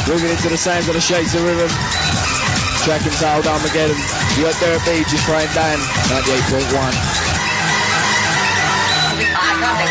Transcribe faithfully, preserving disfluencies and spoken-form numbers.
Moving into the sounds of the Shakes of Rhythm. Track entitled Armageddon. You got Derek B, just Brian Dan, ninety-eight point one.